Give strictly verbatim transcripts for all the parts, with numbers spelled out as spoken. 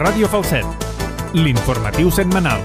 Ràdio Falset, l'informatiu setmanal.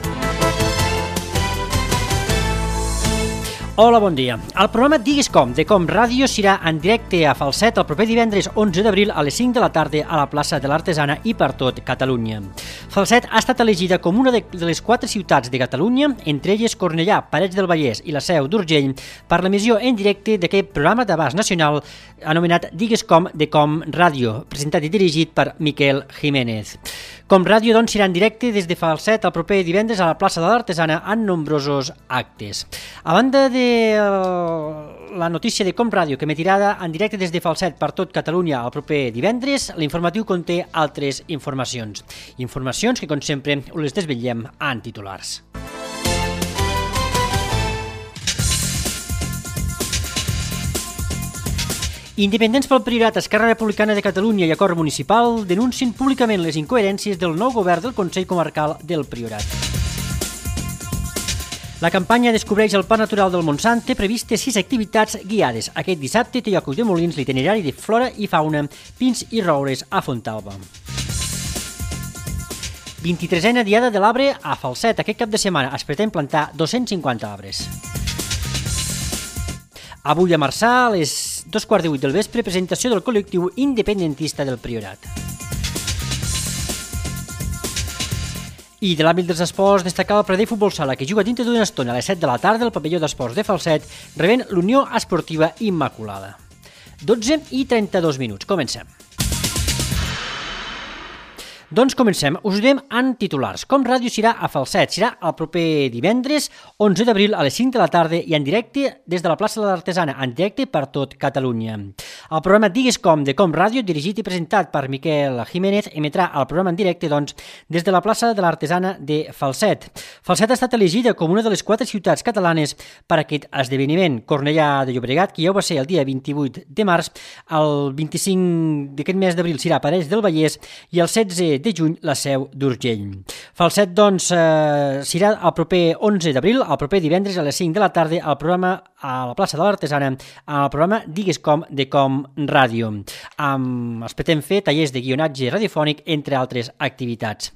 Hola, bon dia. El programa Digues Com, de Com Ràdio, serà en directe a Falset el proper divendres onze d'abril a les cinc de la tarda a la plaça de l'Artesana i per tot Catalunya. Falset ha estat elegida com una de les quatre ciutats de Catalunya, entre elles Cornellà, Parets del Vallès i la Seu d'Urgell, per l'emissió en directe d'aquest programa d'abast nacional anomenat Digues Com, de Com Ràdio, presentat i dirigit per Miquel Jiménez. Com Ràdio, doncs, serà en directe des de Falset el proper divendres a la plaça de l'Artesana en nombrosos actes. A banda de la notícia de Com Ràdio, que emetirà en directe des de Falset per tot Catalunya el proper divendres, l'informatiu conté altres informacions. Informacions que, com sempre, us les desvetllem en titulars. Independents pel Priorat, Esquerra Republicana de Catalunya i Acord Municipal denuncien públicament les incoherències del nou govern del Consell Comarcal del Priorat. La campanya Descobreix el Parc Natural del Montsant té previstes sis activitats guiades. Aquest dissabte té lloc a Ulldemolins l'itinerari de flora i fauna, pins i roures a Fontalba. vint-i-tresena Diada de l'Arbre a Falset. Aquest cap de setmana es pretén plantar dos-cents cinquanta arbres. Avui a Marçà, a les dos quarts de vuit del vespre, presentació del col·lectiu independentista del Priorat. I de l'àmbit dels esports, destacar el Pradell Futbol Sala, que juga dintre d'una estona a les set de la tarda al pavelló d'esports de Falset, rebent l'Unió Esportiva Immaculada. dotze i trenta-dos minuts. Comencem. Doncs comencem. Us ho direm en titulars. Com Ràdio serà a Falset. Serà el proper divendres, onze d'abril, a les cinc de la tarda i en directe des de la plaça de l'Artesana, en directe per tot Catalunya. El programa Digues Com, de Com Ràdio, dirigit i presentat per Miquel Jiménez, emetrà el programa en directe, doncs, des de la plaça de l'Artesana de Falset. Falset ha estat elegida com una de les quatre ciutats catalanes per aquest esdeveniment. Cornellà de Llobregat, que ja ho va ser el dia vint-i-vuit de març, el vint-i-cinc d'aquest mes d'abril serà Parets del Vallès i el setze de juny la Seu d'Urgell. Falset, doncs, eh, serà el proper onze d'abril, el proper divendres a les cinc de la tarda, al programa a la plaça de l'Artesana, al programa Digues Com, de Com Ràdio. Um, es pretén fer tallers de guionatge radiofònic, entre altres activitats.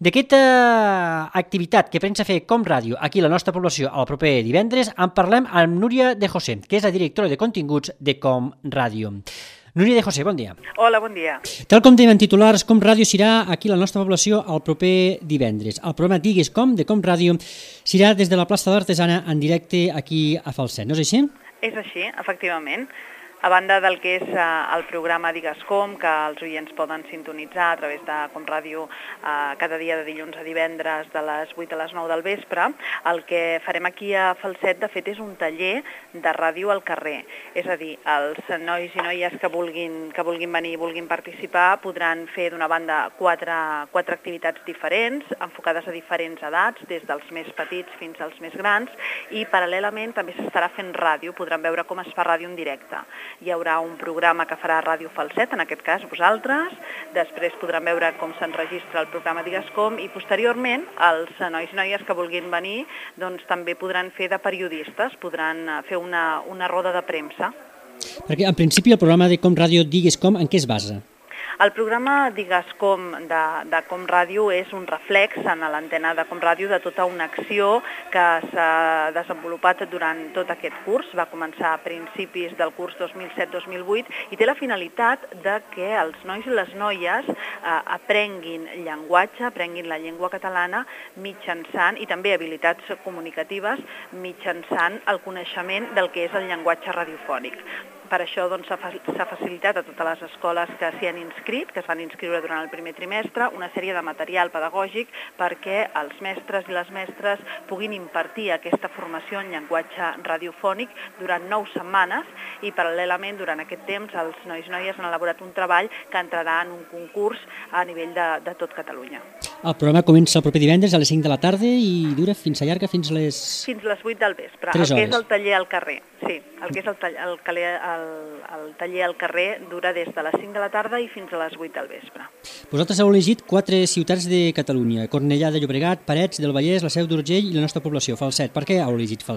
D'aquesta activitat que pensa fer Com Ràdio aquí a la nostra població el proper divendres, en parlem amb Núria de José, que és la directora de continguts de Com Ràdio. Núria de José, bon dia. Hola, bon dia. Tal com dèiem en titulars, Com Ràdio serà aquí a la nostra població el proper divendres. El programa Digues Com, de Com Ràdio, serà des de la plaça de l'Artesana en directe aquí a Falset, no és així? És així, efectivament. A banda del que és uh, el programa Digues Com, que els oients poden sintonitzar a través de Com Ràdio uh, cada dia de dilluns a divendres de les vuit a les nou del vespre, el que farem aquí a Falset, de fet, és un taller de ràdio al carrer. És a dir, els nois i noies que vulguin, que vulguin venir i vulguin participar podran fer, d'una banda, quatre, quatre activitats diferents, enfocades a diferents edats, des dels més petits fins als més grans, i paral·lelament també s'estarà fent ràdio, podran veure com es fa ràdio en directe. Hi haurà un programa que farà Ràdio Falset, en aquest cas vosaltres, després podran veure com s'enregistra el programa Digues Com i posteriorment els nois i noies que vulguin venir doncs, també podran fer de periodistes, podran fer una, una roda de premsa. Perquè en principi el programa de Com Ràdio Digues Com en què es basa? El programa Digues Com de, de Com Ràdio és un reflex en l'antena de Com Ràdio de tota una acció que s'ha desenvolupat durant tot aquest curs. Va començar a principis del curs dos mil set dos mil vuit i té la finalitat de que els nois i les noies eh, aprenguin llenguatge, aprenguin la llengua catalana mitjançant, i també habilitats comunicatives, mitjançant el coneixement del que és el llenguatge radiofònic. Per això doncs, s'ha facilitat a totes les escoles que s'hi han inscrit, que es van inscriure durant el primer trimestre, una sèrie de material pedagògic perquè els mestres i les mestres puguin impartir aquesta formació en llenguatge radiofònic durant nou setmanes i paral·lelament durant aquest temps els nois i noies han elaborat un treball que entrarà en un concurs a nivell de, de tot Catalunya. El programa comença el proper divendres a les cinc de la tarda i dura fins a llarga fins les... Fins les vuit del vespre, tres el que hores. és el taller al carrer. Sí, el que és el, tall, el, el, el taller al carrer dura des de les cinc de la tarda i fins a les vuit del vespre. Vosaltres heu elegit quatre ciutats de Catalunya, Cornellà de Llobregat, Parets del Vallès, la Seu d'Urgell i la nostra població, Falset. Per què heu elegit Falset?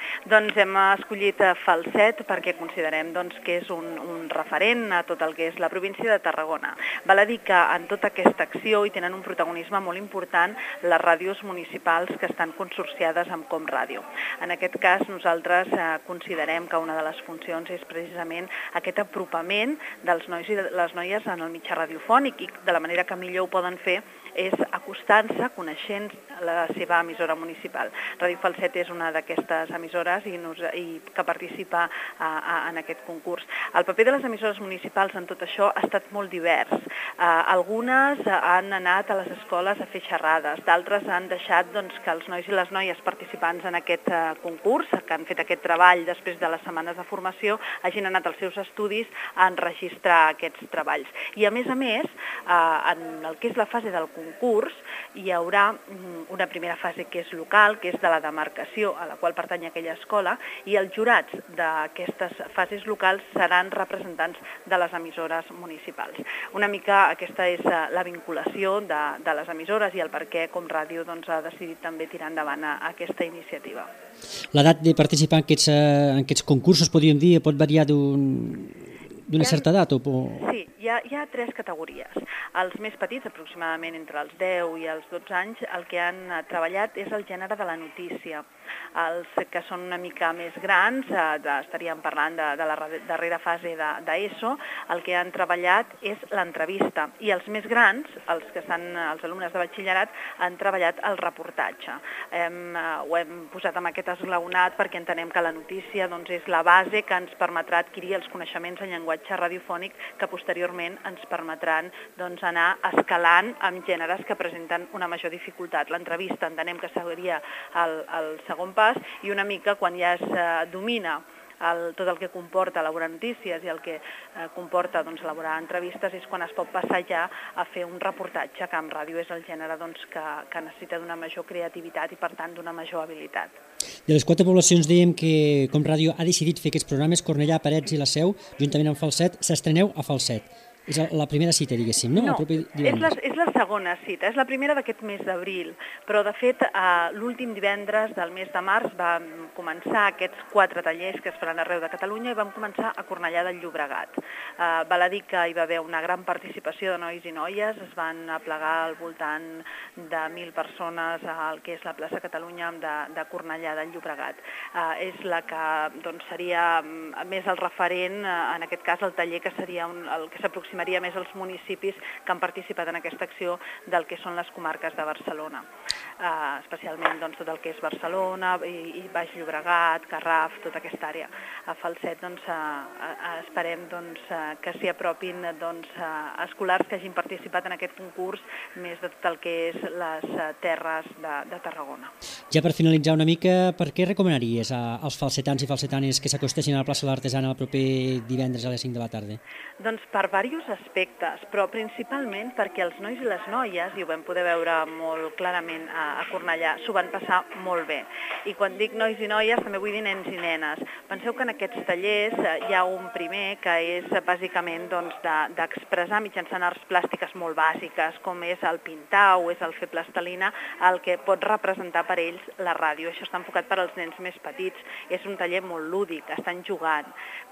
Doncs hem escollit Falset perquè considerem doncs, que és un, un referent a tot el que és la província de Tarragona. Val a dir que en tota aquesta acció hi tenen un protagonisme molt important les ràdios municipals que estan consorciades amb Com Ràdio. En aquest cas nosaltres eh, considerem que una de les funcions és precisament aquest apropament dels nois i les noies en el mitjà radiofònic i de la manera que millor ho poden fer és acostant-se, coneixent la seva emissora municipal. Ràdio Falset és una d'aquestes emissores i, nos, i que participa a, a, en aquest concurs. El paper de les emissores municipals en tot això ha estat molt divers. Uh, algunes han anat a les escoles a fer xerrades, d'altres han deixat doncs, que els nois i les noies participants en aquest uh, concurs, que han fet aquest treball després de les setmanes de formació, hagin anat als seus estudis a enregistrar aquests treballs. I a més a més, uh, en el que és la fase del concurs, hi haurà una primera fase que és local, que és de la demarcació a la qual pertany aquella escola, i els jurats d'aquestes fases locals seran representants de les emissores municipals. Una mica aquesta és la vinculació de, de les emissores i el per què Com Ràdio doncs, ha decidit també tirar endavant aquesta iniciativa. L'edat de participar en aquests, en aquests concursos, podríem dir, pot variar d'un... d'una certa edat? O... Sí, hi ha, hi ha tres categories. Els més petits, aproximadament entre els deu i els dotze anys, el que han treballat és el gènere de la notícia. Els que són una mica més grans, eh, estaríem parlant de, de la darrera fase d'ESO, el que han treballat és l'entrevista. I els més grans, els que estan, els alumnes de batxillerat, han treballat el reportatge. Hem, eh, ho hem posat amb aquest esglaonat perquè entenem que la notícia doncs, és la base que ens permetrà adquirir els coneixements en llenguatge radiofònic que posteriorment ens permetran doncs, anar escalant amb gèneres que presenten una major dificultat. L'entrevista entenem que seria el, el segon pas i una mica quan ja es eh, domina el, tot el que comporta elaborar notícies i el que eh, comporta doncs, elaborar entrevistes és quan es pot passar ja a fer un reportatge, que en ràdio és el gènere doncs, que, que necessita d'una major creativitat i per tant d'una major habilitat. De les quatre poblacions dèiem que Com Ràdio ha decidit fer aquests programes, Cornellà, Parets i la Seu, juntament amb Falset, s'estreneu a Falset. És la primera cita, diguéssim, no? No, és la, és la segona cita, és la primera d'aquest mes d'abril, però de fet l'últim divendres del mes de març vam començar aquests quatre tallers que es faran arreu de Catalunya i vam començar a Cornellà del Llobregat. Uh, val a dir que hi va haver una gran participació de nois i noies, es van aplegar al voltant de mil persones al que és la plaça Catalunya de, de Cornellà del Llobregat. Uh, és la que doncs, seria més el referent, uh, en aquest cas el taller que seria un, el que s'aproximaria aproximaria més als municipis que han participat en aquesta acció del que són les comarques de Barcelona. Uh, especialment doncs, tot el que és Barcelona i, i Baix Llobregat, Garraf, tota aquesta àrea. A Falset doncs, uh, uh, esperem doncs, uh, que s'hi apropin doncs, uh, escolars que hagin participat en aquest concurs més de tot el que és les uh, terres de, de Tarragona. Ja per finalitzar una mica, per què recomanaries a, als falsetans i falsetanes que s'acostessin a la plaça de l'Artesana el proper divendres a les cinc de la tarda? Doncs per diversos aspectes, però principalment perquè els nois i les noies, i ho vam poder veure molt clarament a, a Cornellà, s'ho van passar molt bé. I quan dic nois i noies també vull dir nens i nenes. Penseu que en aquests tallers hi ha un primer que és bàsicament doncs, d'expressar de, mitjançant arts plàstiques molt bàsiques, com és el pintar o és el fer plastelina, el que pot representar per ells la ràdio. Això està enfocat per als nens més petits. És un taller molt lúdic, estan jugant.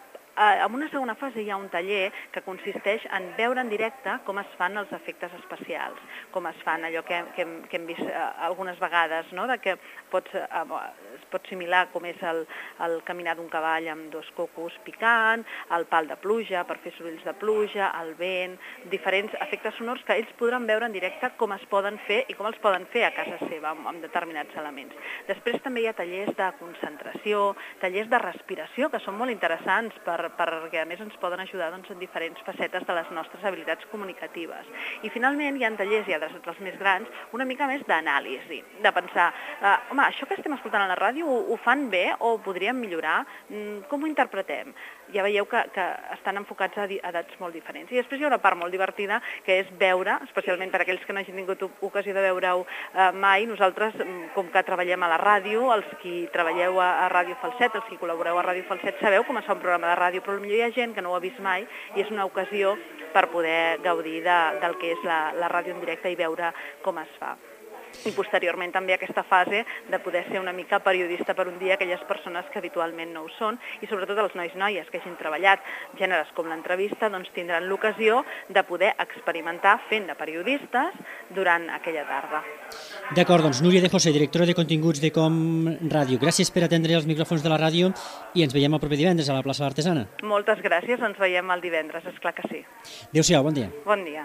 En una segona fase hi ha un taller que consisteix en veure en directe com es fan els efectes especials, com es fan allò que, que, hem, que hem vist algunes vegades, no? De que pots, es pot similar com és el, el caminar d'un cavall amb dos cocos picant, el pal de pluja per fer sorolls de pluja, el vent, diferents efectes sonors que ells podran veure en directe com es poden fer i com els poden fer a casa seva amb, amb determinats elements. Després també hi ha tallers de concentració, tallers de respiració que són molt interessants per perquè a més ens poden ajudar doncs, en diferents facetes de les nostres habilitats comunicatives. I finalment hi ha tallers, i adreçats als més grans, una mica més d'anàlisi, de pensar, eh, home, això que estem escoltant a la ràdio ho, ho fan bé o ho podríem millorar? Com ho interpretem? Ja veieu que, que estan enfocats a edats molt diferents. I després hi ha una part molt divertida que és veure, especialment per aquells que no hagin tingut ocasió de veure-ho eh, mai, nosaltres, com que treballem a la ràdio, els qui treballeu a, a Ràdio Falset, els qui col·laboreu a Ràdio Falset, sabeu com es fa un programa de ràdio, però potser hi ha gent que no ho ha vist mai i és una ocasió per poder gaudir de, del que és la, la ràdio en directe i veure com es fa. i posteriorment també aquesta fase de poder ser una mica periodista per un dia, aquelles persones que habitualment no ho són, i sobretot els nois noies que hagin treballat gèneres com l'entrevista, doncs tindran l'ocasió de poder experimentar fent de periodistes durant aquella tarda. D'acord, doncs Núria de José, directora de continguts de Com Ràdio, gràcies per atendre els micròfons de la ràdio i ens veiem el proper divendres a la plaça L'Artesana. Moltes gràcies, ens veiem el divendres, és clar que sí. Adéu-siau, bon dia. Bon dia.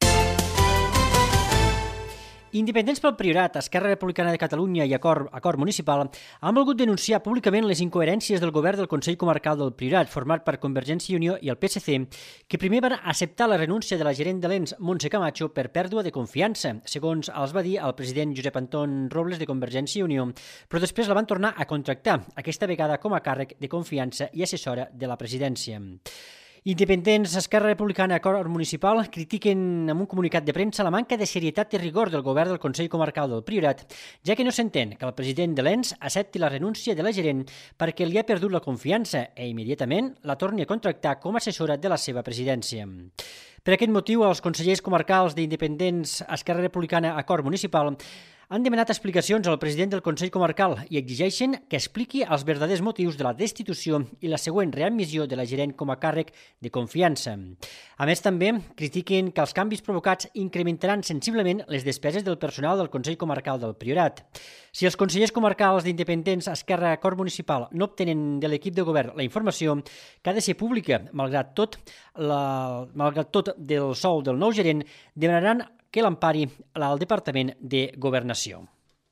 Independents pel Priorat, Esquerra Republicana de Catalunya i Acord, Acord Municipal han volgut denunciar públicament les incoherències del govern del Consell Comarcal del Priorat, format per Convergència i Unió i el P S C, que primer van acceptar la renúncia de la gerent de l'E N S, Montse Camacho, per pèrdua de confiança, segons els va dir el president Josep Anton Robles de Convergència i Unió, però després la van tornar a contractar, aquesta vegada com a càrrec de confiança i assessora de la presidència. Independents, Esquerra Republicana i Acord Municipal critiquen amb un comunicat de premsa la manca de serietat i rigor del govern del Consell Comarcal del Priorat, ja que no s'entén que el president de l'E N S accepti la renúncia de la gerent perquè li ha perdut la confiança i immediatament la torni a contractar com a assessora de la seva presidència. Per aquest motiu, els consellers comarcals d'Independents, Esquerra Republicana i Acord Municipal han demanat explicacions al president del Consell Comarcal i exigeixen que expliqui els verdaders motius de la destitució i la següent readmissió de la gerent com a càrrec de confiança. A més, també critiquen que els canvis provocats incrementaran sensiblement les despeses del personal del Consell Comarcal del Priorat. Si els consellers comarcals d'Independents, Esquerra i Acord Municipal no obtenen de l'equip de govern la informació que ha de ser pública, malgrat tot, la, malgrat tot del sou del nou gerent, demanaran que l'empari al Departament de Governació.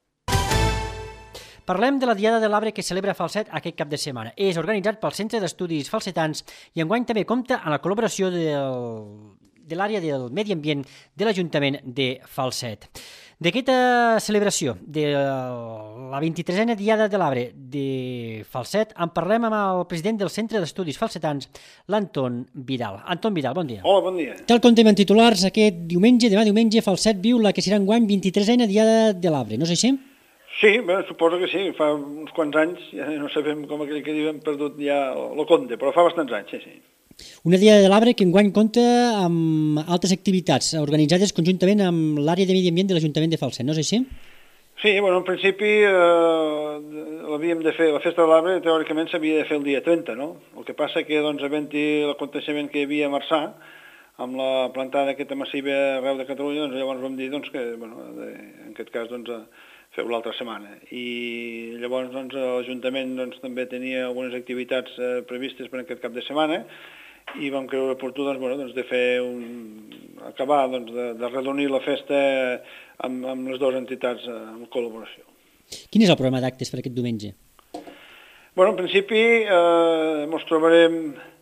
Parlem de la Diada de l'Arbre que celebra Falset aquest cap de setmana. És organitzat pel Centre d'Estudis Falsetans i enguany també compta amb la col·laboració del, de l'àrea del Medi Ambient de l'Ajuntament de Falset. D'aquesta celebració de la vint-i-tresena Diada de l'Arbre de Falset en parlem amb el president del Centre d'Estudis Falsetans, l'Anton Vidal. Anton Vidal, bon dia. Hola, bon dia. Tal com tenim en titulars, aquest diumenge, demà diumenge, Falset viu la que serà enguany vint-i-tresena Diada de l'Arbre, no és així? Sí, bé, suposo que sí. Fa uns quants anys, ja no sabem com aquell que diu, hem perdut ja el compte, però fa bastants anys, sí, sí. Una Diada de l'Arbre que enguany compta amb altres activitats organitzades conjuntament amb l'àrea de Medi Ambient de l'Ajuntament de Falset, no és així? Sí, bueno, en principi eh, l'havíem de fer, la festa de l'Arbre teòricament s'havia de fer el dia trenta, no? El que passa que, doncs, havent-hi l'aconteixement que hi havia a Marçà, amb la plantada aquesta massiva arreu de Catalunya, doncs llavors vam dir doncs, que, bueno, de, en aquest cas, doncs, feu l'altra setmana. I llavors, doncs, l'Ajuntament doncs, també tenia algunes activitats eh, previstes per aquest cap de setmana, i vam creure oportú doncs, bueno, doncs, de fer un... acabar doncs, de, de reunir la festa amb, amb les dues entitats en col·laboració. Quin és el programa d'actes per aquest diumenge? Bueno, en principi eh, ens trobarem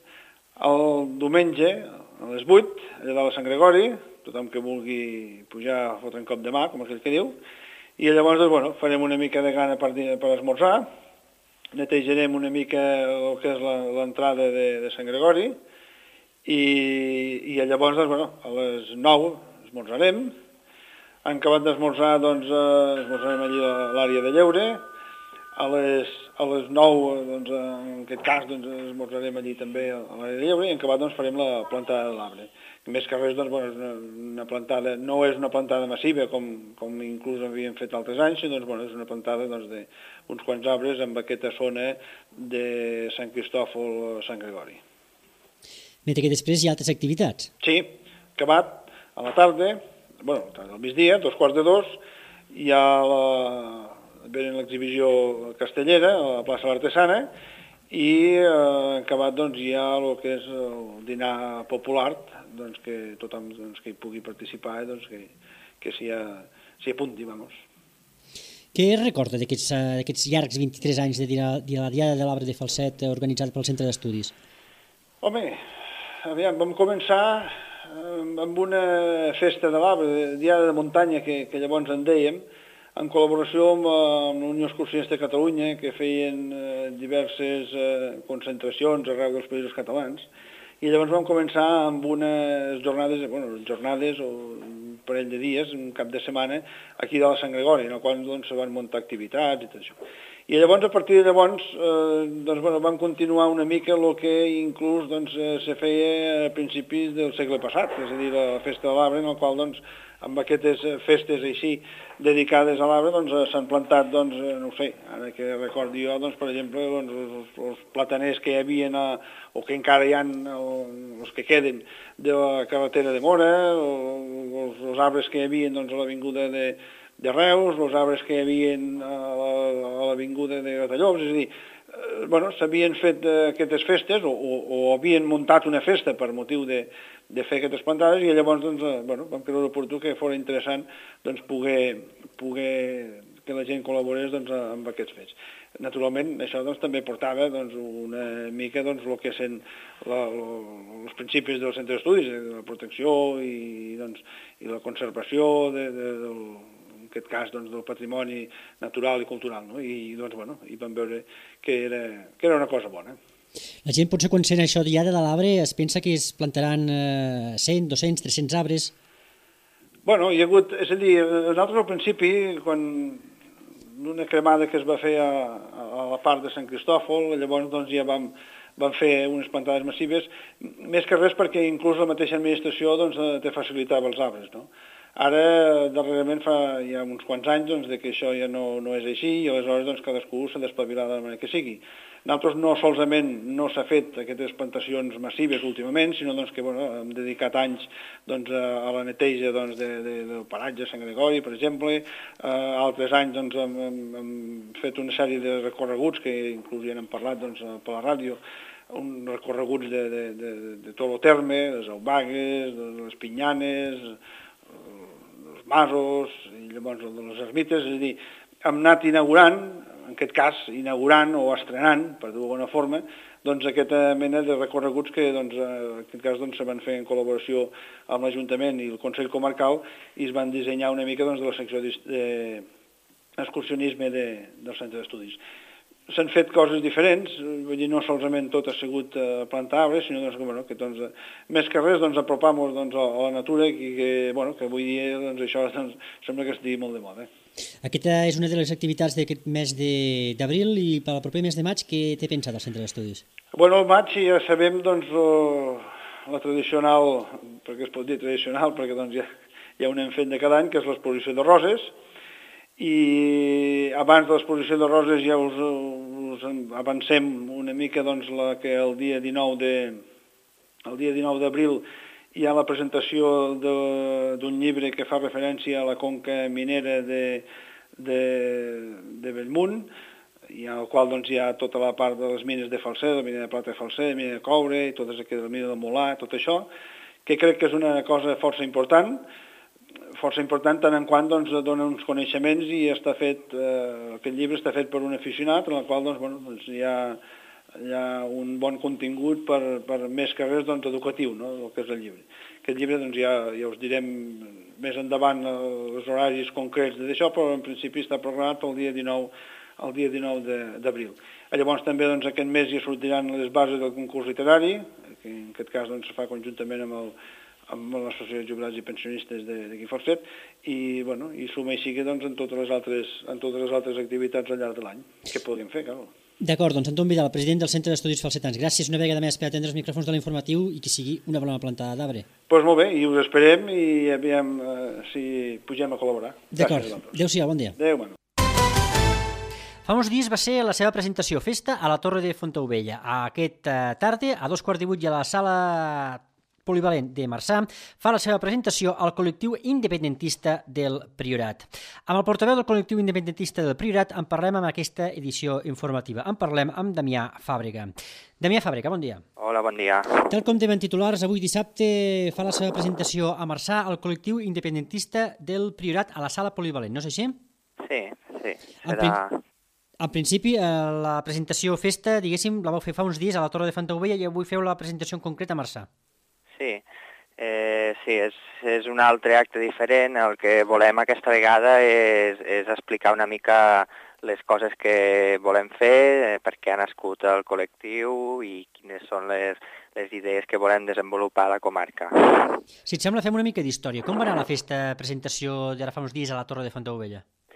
el diumenge a les vuit, allà dalt a Sant Gregori, tothom que vulgui pujar a fotre un cop de mà, com aquell que diu, i llavors doncs, bueno, farem una mica de gana per, per esmorzar, netejarem una mica el que és l'entrada de, de Sant Gregori, i, i llavors, doncs, bueno, a les nou esmorzarem. En acabat d'esmorzar, doncs, eh, esmorzarem allí a l'àrea de lleure. A les, a les nou, doncs, en aquest cas, doncs, esmorzarem allí també a l'àrea de lleure i en acabat, doncs, farem la plantada de l'arbre. Més que res, doncs, bueno, és una, una plantada, no és una plantada massiva, com, com inclús havíem fet altres anys, sinó, doncs, bueno, és una plantada doncs, d'uns quants arbres en aquesta zona de Sant Cristòfol a Sant Gregori. Mentre que després hi ha altres activitats. Sí, acabat a la tarda, bueno, al migdia, dos quarts de dos, hi ha la, l'exhibició castellera a la plaça L'Artesana i eh, acabat doncs, hi ha el que és el dinar popular, doncs, que tothom doncs, que hi pugui participar, doncs, que, que s'hi apunti, vamos. Què recorda d'aquests llargs vint-i-tres anys de, de la Diada de l'Arbre de Falset organitzat pel Centre d'Estudis? Home, aviam, vam començar amb una festa de l'arbre, Diada de Muntanya, que, que llavors en dèiem, en col·laboració amb, amb l'Unió Excursionista de Catalunya, que feien eh, diverses eh, concentracions arreu dels països catalans, i llavors vam començar amb unes jornades, bueno, jornades o un parell de dies, un cap de setmana, aquí de la Sant Gregori, en el qual doncs, se van muntar activitats i tot això. I llavors, a partir de llavors, eh, doncs, bueno, vam continuar una mica el que inclús doncs, eh, se feia a principis del segle passat, és a dir, la festa de l'arbre, en el qual, doncs, amb aquestes festes així dedicades a l'arbre, doncs, s'han plantat, doncs, no ho sé, ara que recordi jo, doncs, per exemple, doncs, els, els plataners que hi havia, a, o que encara hi ha, els que queden, de la carretera de Mora, els, els arbres que hi havia, doncs, a l'avinguda de, de Reus, els arbres que hi havia a l'avinguda de Gratallops, és a dir, eh, bueno, s'havien fet aquestes festes, o, o, o havien muntat una festa per motiu de, de fer aquestes plantades, i llavors doncs, eh, bueno, vam creure oportú que fos interessant doncs, poder, poder que la gent col·laborés doncs, amb aquests fets. Naturalment, això doncs, també portava doncs, una mica doncs, el que són la, la, els principis del centre d'estudis, de la protecció i, doncs, i la conservació de, de, del, en aquest cas doncs, del patrimoni natural i cultural, no? I, doncs, bueno, i vam veure que era, que era una cosa bona. La gent potser quan sent això ja de l'arbre es pensa que es plantaran eh, cent, dos-cents, tres-cents arbres. Bueno, hi ha hagut, és a dir, nosaltres al principi, quan una cremada que es va fer a, a la part de Sant Cristòfol, llavors doncs, ja vam, vam fer unes plantades massives, més que res perquè inclús la mateixa administració doncs, te facilitava els arbres, no? Ara, darrerament, fa ja uns quants anys doncs, de que això ja no, no és així i aleshores doncs, cadascú s'ha d'espavilar de la manera que sigui. Nosaltres no solament no s'ha fet aquestes plantacions massives últimament, sinó doncs, que bueno, hem dedicat anys doncs, a la neteja doncs, de, de, del paratge Sant Gregori, per exemple. Eh, altres anys doncs, hem, hem, hem fet una sèrie de recorreguts que inclús ja n'hem parlat doncs, per la ràdio, un recorreguts de, de, de, de tot el terme, les Aubagues, les Pinyanes, els masos, i llavors de les ermites, és a dir, hem anat inaugurant, en aquest cas inaugurant o estrenant, per dir-ho d'alguna forma, doncs aquesta mena de recorreguts que doncs, en aquest cas doncs, se van fer en col·laboració amb l'Ajuntament i el Consell Comarcal i es van dissenyar una mica doncs, de la secció d'excursionisme de, del centre d'estudis. S'han fet coses diferents, vull dir, no solament tot ha sigut uh, plantar arbres, sinó doncs, que, bueno, que doncs, més que res doncs, apropar-nos doncs, a, a la natura i que, bueno, que avui dia doncs, això doncs, sembla que estigui molt de moda. Aquesta és una de les activitats d'aquest mes d'abril i per al proper mes de maig què té pensat el centre d'estudis? Bueno, al maig ja sabem doncs, la, la tradicional, perquè es pot dir tradicional, perquè doncs, ja, ja ho anem fent de cada any, que és l'exposició de roses, i abans de l'exposició de roses ja us, us avancem una mica doncs, la, que el dia dinou de, el dia dinou d'abril hi ha la presentació d'un llibre que fa referència a la conca minera de, de, de Bellmunt, i en el qual doncs, hi ha tota la part de les mines de Falser, la mina de plata de Falser, la mina de coure, i totes aquelles, la mina de Molà, tot això, que crec que és una cosa força important, força important tant en quant doncs, dona uns coneixements i està fet, eh, aquest llibre està fet per un aficionat en el qual doncs, bueno, doncs, hi, ha, hi ha un bon contingut per, per més que res doncs, educatiu, no?, el que és el llibre. Aquest llibre doncs, ja, ja us direm més endavant els horaris concrets d'això, però en principi està programat pel dia dinou, el dia dinou d'abril. Llavors també doncs, aquest mes ja sortiran les bases del concurs literari, que en aquest cas doncs, se fa conjuntament amb el amb l'Associació de Jubilats i Pensionistes d'aquí Falset, i, bueno, i suma i sigui doncs, en, totes les altres, en totes les altres activitats al llarg de l'any. Què podem fer, clar? D'acord, doncs Anton Vidal, president del Centre d'Estudis Falsetans. Gràcies una vegada més per atendre els micròfons de l'informatiu i que sigui una bona plantada d'arbre. Doncs pues molt bé, i us esperem i aviam eh, si pugem a col·laborar. D'acord, adéu-siau, bon dia. Adéu, bueno. Fa uns dies va ser la seva presentació festa a la Torre de Fontaubella. Aquesta tarda, a dos quarts de vuit, a la sala polivalent de Marçà, fa la seva presentació al col·lectiu independentista del Priorat. Amb el portaveu del col·lectiu independentista del Priorat en parlem amb aquesta edició informativa. En parlem amb Damià Fàbrega. Damià Fàbrega, bon dia. Hola, bon dia. Tal com tenim titulars, avui dissabte fa la seva presentació a Marçà al col·lectiu independentista del Priorat a la sala polivalent, no és així? Sí, sí. Serà... En, en principi, la presentació festa, diguéssim, la vau fer fa uns dies a la Torre de Fontaubella i avui feu la presentació en concret a Marçà. Sí, eh, sí és, és un altre acte diferent. El que volem aquesta vegada és, és explicar una mica les coses que volem fer, per què ha nascut el col·lectiu i quines són les, les idees que volem desenvolupar a la comarca. Si et sembla, fem una mica d'història. Com va anar la festa presentació d'ara fa uns dies a la Torre de Fontaubella?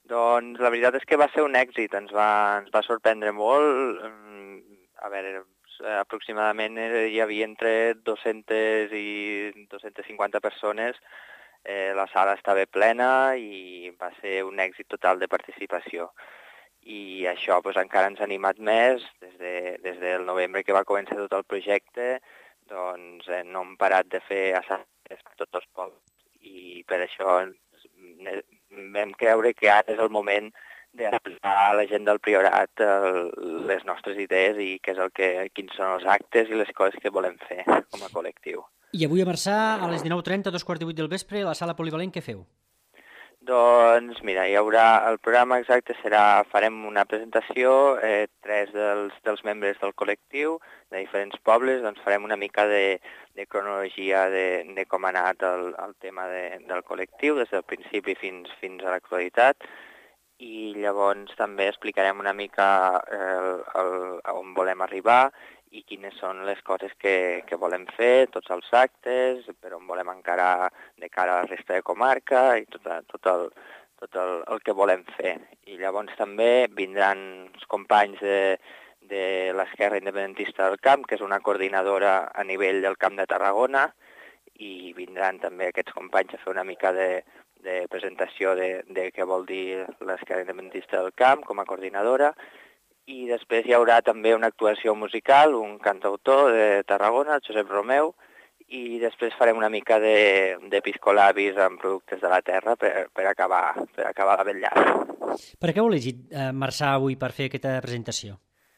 Doncs la veritat és que va ser un èxit, ens va, ens va sorprendre molt. A veure, aproximadament hi havia entre dues-centes i dues-centes cinquanta persones, eh, la sala estava plena i va ser un èxit total de participació. I això pues, encara ens ha animat més, des, de, des del novembre que va començar tot el projecte, doncs eh, no hem parat de fer assajos a tots els pobles. I per això vam creure que ara és el moment d'explicar a la gent del Priorat el, les nostres idees i què és el que, quins són els actes i les coses que volem fer com a col·lectiu. I avui a Marçà, a les dinou trenta, dos quarts de vuit del vespre, a la sala polivalent, què feu? Doncs mira, hi haurà, el programa exacte serà, farem una presentació, eh, tres dels, dels membres del col·lectiu, de diferents pobles, doncs farem una mica de, de cronologia de, de com ha anat el, el tema de, del col·lectiu, des del principi fins, fins a l'actualitat, i llavors també explicarem una mica el, el, on volem arribar i quines són les coses que, que volem fer, tots els actes, per on volem encarar de cara a la resta de comarca i tot, tot, el, tot el, el que volem fer. I llavors també vindran els companys de, de l'Esquerra Independentista del Camp, que és una coordinadora a nivell del Camp de Tarragona, i vindran també aquests companys a fer una mica de, de presentació de, de què vol dir l'Esquerra Independentista del Camp com a coordinadora. I després hi haurà també una actuació musical, un cantautor de Tarragona, Josep Romeu, i després farem una mica de, de piscolabis amb productes de la terra per, per, acabar, per acabar la vetllada. Per què heu elegit eh, Marçà avui per fer aquesta presentació?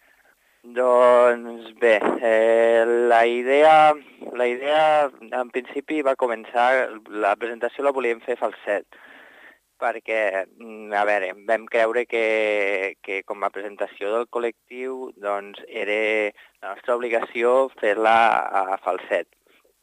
Doncs bé, eh, la idea, la idea en principi va començar, la presentació la volíem fer falset, perquè, a veure, vam creure que, que com a presentació del col·lectiu doncs era la nostra obligació fer-la a falset.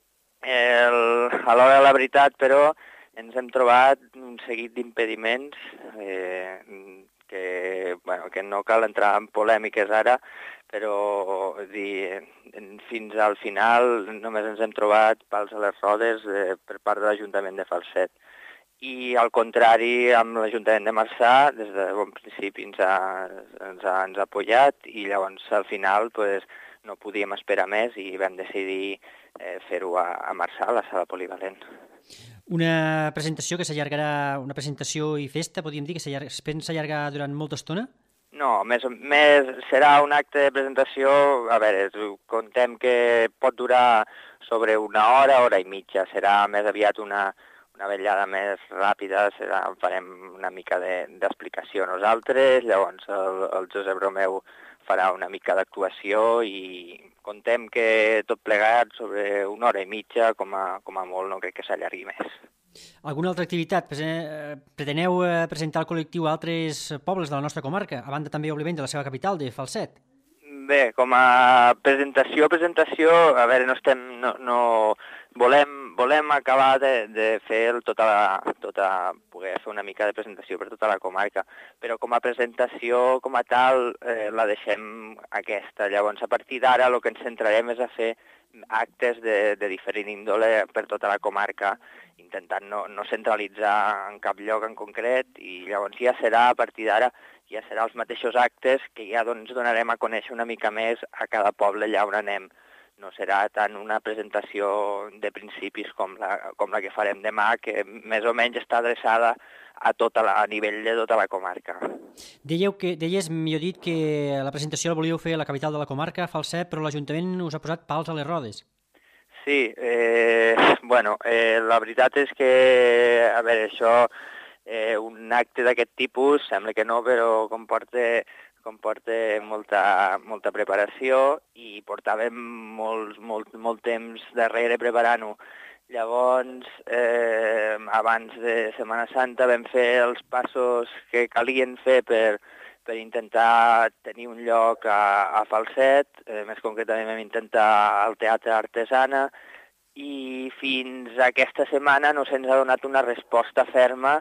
El, a l'hora de la veritat, però, ens hem trobat un seguit d'impediments eh, que, bueno, que no cal entrar en polèmiques ara, però dir, fins al final només ens hem trobat pals a les rodes eh, per part de l'Ajuntament de Falset. I al contrari, amb l'Ajuntament de Marçà, des de bon principi ens ha, ens ha, ens ha apoyat i llavors al final pues, no podíem esperar més i vam decidir eh, fer-ho a, a Marçà, a la sala polivalent. Una presentació que s'allargarà, una presentació i festa, podríem dir, que es pensa allargar durant molta estona? No, més, més serà un acte de presentació, a veure, contem que pot durar sobre una hora, hora i mitja, serà més aviat una... una vetllada més ràpida, serà, farem una mica d'explicació de, nosaltres, llavors el, el Josep Romeu farà una mica d'actuació i contem que tot plegat sobre una hora i mitja, com a, com a molt, no crec que s'allargui més. Alguna altra activitat? Preteneu presentar el col·lectiu a altres pobles de la nostra comarca, a banda també, òbviament, de la seva capital, de Falset? Bé, com a presentació, presentació, a veure, no estem, no, no volem, volem acabar de, de fer tota la, tota, poder fer una mica de presentació per tota la comarca, però com a presentació, com a tal, eh, la deixem aquesta. Llavors, a partir d'ara, el que ens centrarem és a fer actes de, de diferent índole per tota la comarca, intentant no, no centralitzar en cap lloc en concret, i llavors ja serà, a partir d'ara, ja serà els mateixos actes que ja doncs, donarem a conèixer una mica més a cada poble allà on anem. No serà tant una presentació de principis com la, com la que farem demà, que més o menys està adreçada a, tota la, a nivell de tota la comarca. Dèieu que, deies, millor dit, que la presentació la volíeu fer a la capital de la comarca, Falset, però l'Ajuntament us ha posat pals a les rodes. Sí, eh, bueno, eh, la veritat és que, a veure, això... Eh, un acte d'aquest tipus, sembla que no, però comporta, comporta molta, molta preparació i portàvem molt, molt, molt temps darrere preparant-ho. Llavors, eh, abans de Setmana Santa vam fer els passos que calien fer per, per intentar tenir un lloc a, a Falset, eh, més concretament vam intentar al Teatre Artesana, i fins a aquesta setmana no se'ns ha donat una resposta ferma.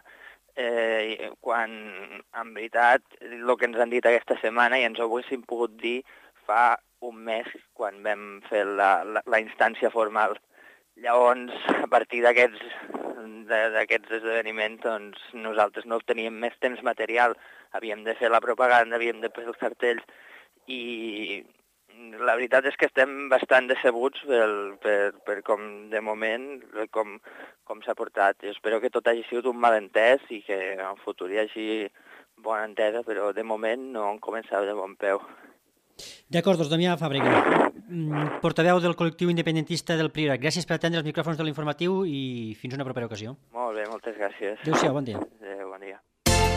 Eh, quan, en veritat, el que ens han dit aquesta setmana i ens ho haguéssim pogut dir fa un mes quan vam fer la, la, la instància formal. Llavors, a partir d'aquests d'aquests esdeveniments, doncs nosaltres no teníem més temps material, havíem de fer la propaganda, havíem de fer els cartells, i la veritat és que estem bastant decebuts per, per, per com, de moment, com, com s'ha portat. Jo espero que tot hagi sigut un malentès i que en el futur hi hagi bona entesa, però de moment no hem començat de bon peu. D'acord, doncs Damià Fàbrega, portaveu del col·lectiu independentista del Priorat. Gràcies per atendre els micròfons de l'informatiu i fins una propera ocasió. Molt bé, moltes gràcies. Adéu-siau, bon dia. Adéu, bon dia.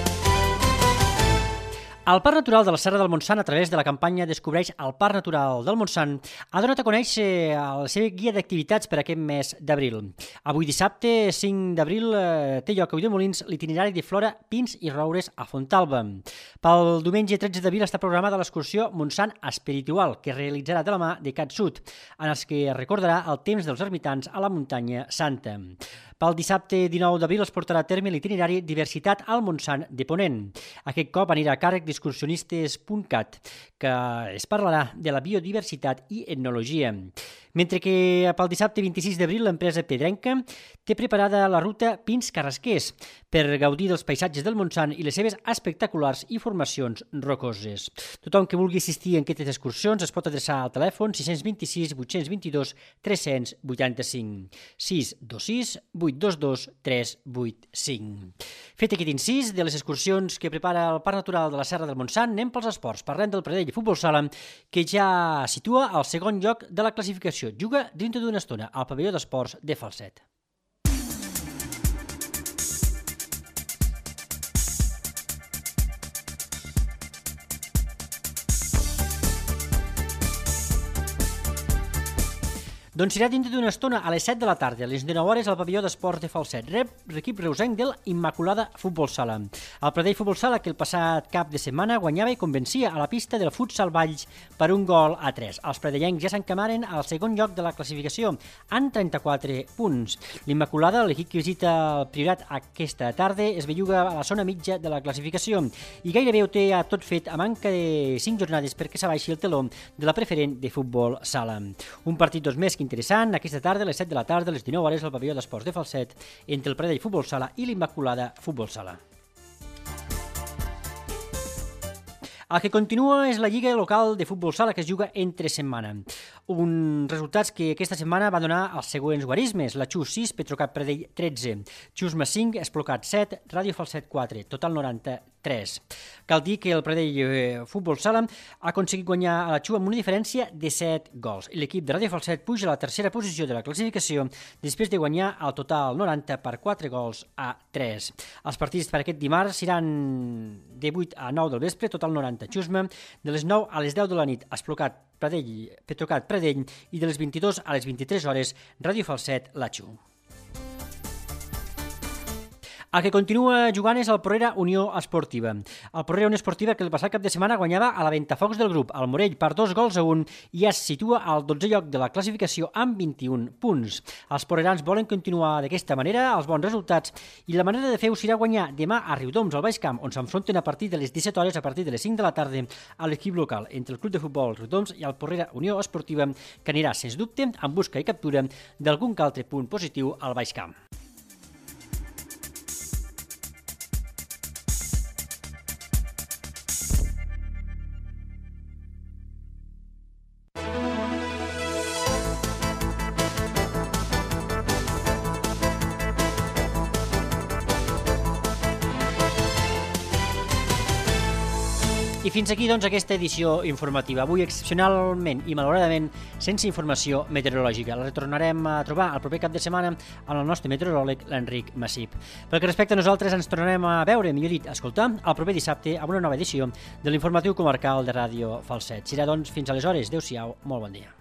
El Parc Natural de la Serra del Montsant, a través de la campanya Descobreix el Parc Natural del Montsant, ha donat a conèixer la seva guia d'activitats per aquest mes d'abril. Avui dissabte, cinc d'abril, té lloc a Ulldemolins l'itinerari de flora, pins i roures a Fontalba. Pel diumenge tretze d'abril està programada l'excursió Montsant Espiritual, que es realitzarà de la mà de CatSud, en els que recordarà el temps dels ermitans a la muntanya santa. Pel dissabte dinou d'abril es portarà a terme l'itinerari Diversitat al Montsant de Ponent. Aquest cop anirà a càrrec d'excursionistes punt cat, que es parlarà de la biodiversitat i etnologia. Mentre que pel dissabte vint-i-sis d'abril l'empresa pedrenca té preparada la ruta Pins Carrasquers per gaudir dels paisatges del Montsant i les seves espectaculars i formacions rocoses. Tothom que vulgui assistir en aquestes excursions es pot adreçar al telèfon sis dos sis, vuit dos dos, tres vuit cinc, sis dos sis, vuit dos dos, tres vuit cinc. Fet aquest incís de les excursions que prepara el Parc Natural de la Serra del Montsant, anem pels esports. Parlem del Pradell Futbol Sala, que ja situa al segon lloc de la classificació. Juga dintre d'una estona al pavelló d'esports de Falset. Doncs serà dintre d'una estona a les set de la tarda, a les dinou hores al pavelló d'esports de Falset. Rep l'equip reusenc del Immaculada Futbol Sala. El Pradell Futbol Sala, que el passat cap de setmana guanyava i convencia a la pista del Futsal Valls per un gol a tres. Els pradellencs ja s'encamaren al segon lloc de la classificació, amb trenta-quatre punts. L'Immaculada, l'equip que visita el Priorat aquesta tarda, es belluga a la zona mitja de la classificació i gairebé ho té tot fet a manca de cinc jornades perquè s'abaixi el teló de la preferent de Futbol Sala. Un partit dos més que interessant, aquesta tarda, a les set de la tarda, a les dinou hores, al pavelló d'esports de Falset, entre el Pradell Futbol Sala i l'Immaculada Futbol Sala. El que continua és la Lliga Local de Futbol Sala, que es juga entre setmana. Uns resultats que aquesta setmana va donar els següents guarismes: la Xus sis, Petrocat Pradell tretze, Xusma cinc, Esplocat set, Ràdio Falset quatre, total noranta-tres. Cal dir que el Pradell Futbol Sala ha aconseguit guanyar a la Xu amb una diferència de set gols. L'equip de Ràdio Falset puja a la tercera posició de la classificació després de guanyar al total noranta per quatre gols a tres. Els partits per aquest dimarts seran de vuit a nou del vespre, total noranta Xusma, de les nou a les deu de la nit Esplocat Pradell, Petrocat Pradell, i de les vint-i-dues a les vint-i-tres hores Ràdio Falset La Xu. El que continua jugant és el Porrera Unió Esportiva. El Porrera Unió Esportiva, que el passat cap de setmana guanyava a la Ventafocs del grup, al Morell, per dos gols a un, i es situa al dotzè lloc de la classificació amb vint-i-un punts. Els porrerans volen continuar d'aquesta manera els bons resultats i la manera de fer-ho serà guanyar demà a Riudoms, al Baix Camp, on s'enfronten a partir de les disset hores a partir de les cinc de la tarda a l'equip local entre el Club de Futbol Riudoms i el Porrera Unió Esportiva, que anirà, sens dubte, en busca i captura d'algun altre punt positiu al Baix Camp. I fins aquí, doncs, aquesta edició informativa. Avui, excepcionalment i malauradament, sense informació meteorològica. La retornarem a trobar el proper cap de setmana amb el nostre meteoròleg, l'Enric Massip. Pel que respecta a nosaltres, ens tornarem a veure, millor dit, a escoltar, el proper dissabte amb una nova edició de l'informatiu comarcal de Ràdio Falset. Serà, doncs, fins aleshores. Adéu-siau, molt bon dia.